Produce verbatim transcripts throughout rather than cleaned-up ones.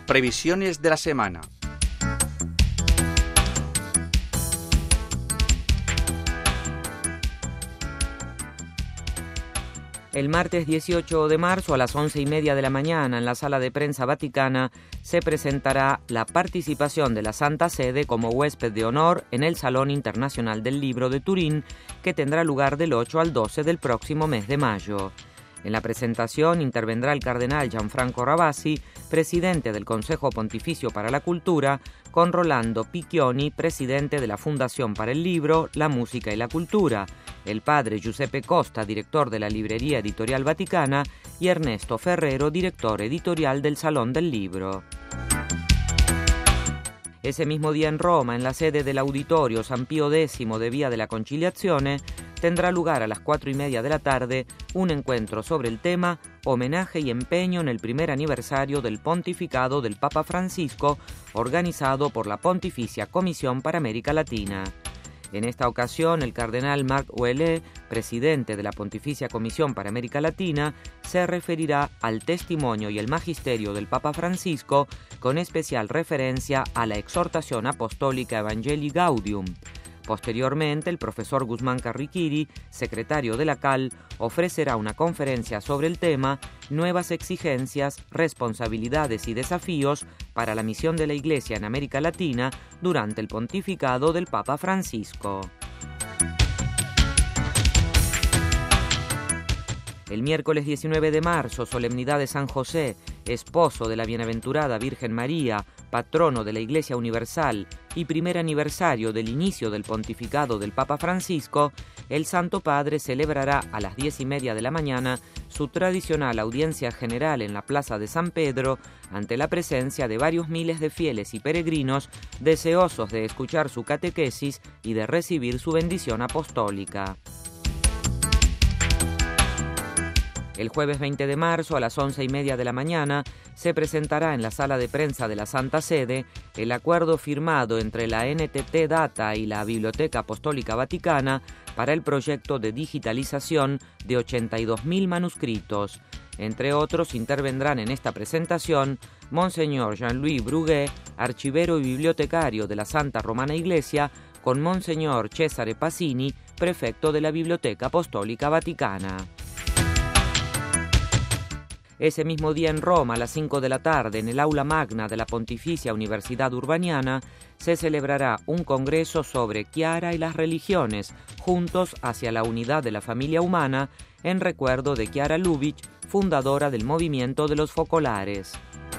Previsiones de la semana. El martes dieciocho de marzo a las once y media de la mañana en la Sala de Prensa Vaticana se presentará la participación de la Santa Sede como huésped de honor en el Salón Internacional del Libro de Turín, que tendrá lugar del ocho al doce del próximo mes de mayo. En la presentación intervendrá el cardenal Gianfranco Ravasi, presidente del Consejo Pontificio para la Cultura, con Rolando Picchioni, presidente de la Fundación para el Libro, la Música y la Cultura, el padre Giuseppe Costa, director de la Librería Editorial Vaticana, y Ernesto Ferrero, director editorial del Salón del Libro. Ese mismo día en Roma, en la sede del Auditorio San Pío X de Vía de la Conciliazione, tendrá lugar a las cuatro y media de la tarde un encuentro sobre el tema Homenaje y empeño en el primer aniversario del pontificado del Papa Francisco, organizado por la Pontificia Comisión para América Latina. En esta ocasión, el cardenal Marc Ouellet, presidente de la Pontificia Comisión para América Latina, se referirá al testimonio y el magisterio del Papa Francisco, con especial referencia a la exhortación apostólica Evangelii Gaudium. Posteriormente, el profesor Guzmán Carriquiri, secretario de la C A L, ofrecerá una conferencia sobre el tema Nuevas exigencias, responsabilidades y desafíos para la misión de la Iglesia en América Latina durante el pontificado del Papa Francisco. El miércoles diecinueve de marzo, solemnidad de San José, esposo de la Bienaventurada Virgen María, patrono de la Iglesia Universal y primer aniversario del inicio del pontificado del Papa Francisco, el Santo Padre celebrará a las diez y media de la mañana su tradicional audiencia general en la Plaza de San Pedro, ante la presencia de varios miles de fieles y peregrinos deseosos de escuchar su catequesis y de recibir su bendición apostólica. El jueves veinte de marzo a las once y media de la mañana se presentará en la sala de prensa de la Santa Sede el acuerdo firmado entre la N T T Data y la Biblioteca Apostólica Vaticana para el proyecto de digitalización de ochenta y dos mil manuscritos. Entre otros, intervendrán en esta presentación Monseñor Jean-Louis Bruguet, archivero y bibliotecario de la Santa Romana Iglesia, con Monseñor Cesare Pasini, prefecto de la Biblioteca Apostólica Vaticana. Ese mismo día en Roma, a las cinco de la tarde, en el aula magna de la Pontificia Universidad Urbaniana, se celebrará un congreso sobre Chiara y las religiones, juntos hacia la unidad de la familia humana, en recuerdo de Chiara Lubich, fundadora del movimiento de los focolares.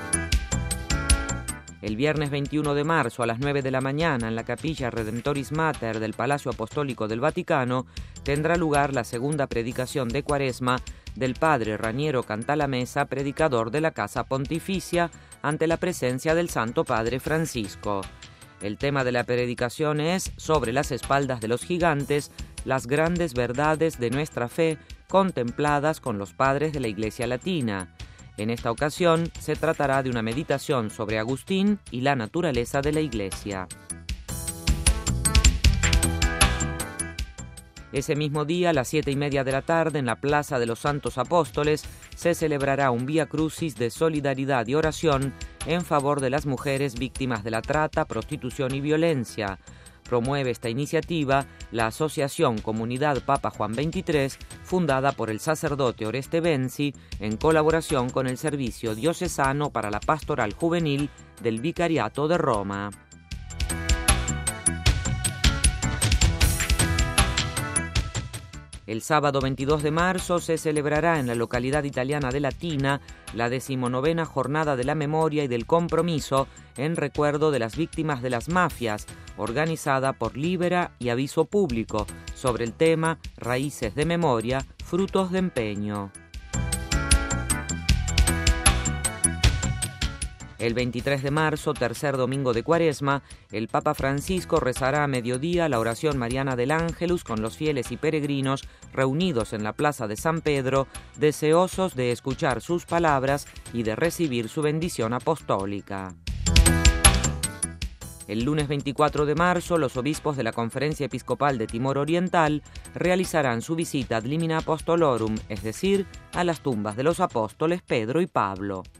El viernes veintiuno de marzo a las nueve de la mañana en la capilla Redemptoris Mater del Palacio Apostólico del Vaticano tendrá lugar la segunda predicación de Cuaresma del padre Raniero Cantalamessa, predicador de la Casa Pontificia, ante la presencia del Santo Padre Francisco. El tema de la predicación es Sobre las espaldas de los gigantes, las grandes verdades de nuestra fe contempladas con los padres de la Iglesia Latina. En esta ocasión se tratará de una meditación sobre Agustín y la naturaleza de la Iglesia. Ese mismo día, a las siete y media de la tarde, en la Plaza de los Santos Apóstoles, se celebrará un Vía Crucis de solidaridad y oración en favor de las mujeres víctimas de la trata, prostitución y violencia. Promueve esta iniciativa la Asociación Comunidad Papa Juan veintitrés, fundada por el sacerdote Oreste Benzi, en colaboración con el Servicio Diocesano para la Pastoral Juvenil del Vicariato de Roma. El sábado veintidós de marzo se celebrará en la localidad italiana de Latina la decimonovena Jornada de la Memoria y del Compromiso en recuerdo de las víctimas de las mafias, organizada por Libera y Aviso Público, sobre el tema Raíces de Memoria, Frutos de Empeño. El veintitrés de marzo, tercer domingo de Cuaresma, el Papa Francisco rezará a mediodía la oración mariana del Ángelus con los fieles y peregrinos reunidos en la plaza de San Pedro, deseosos de escuchar sus palabras y de recibir su bendición apostólica. El lunes veinticuatro de marzo, los obispos de la Conferencia Episcopal de Timor Oriental realizarán su visita ad limina apostolorum, es decir, a las tumbas de los apóstoles Pedro y Pablo.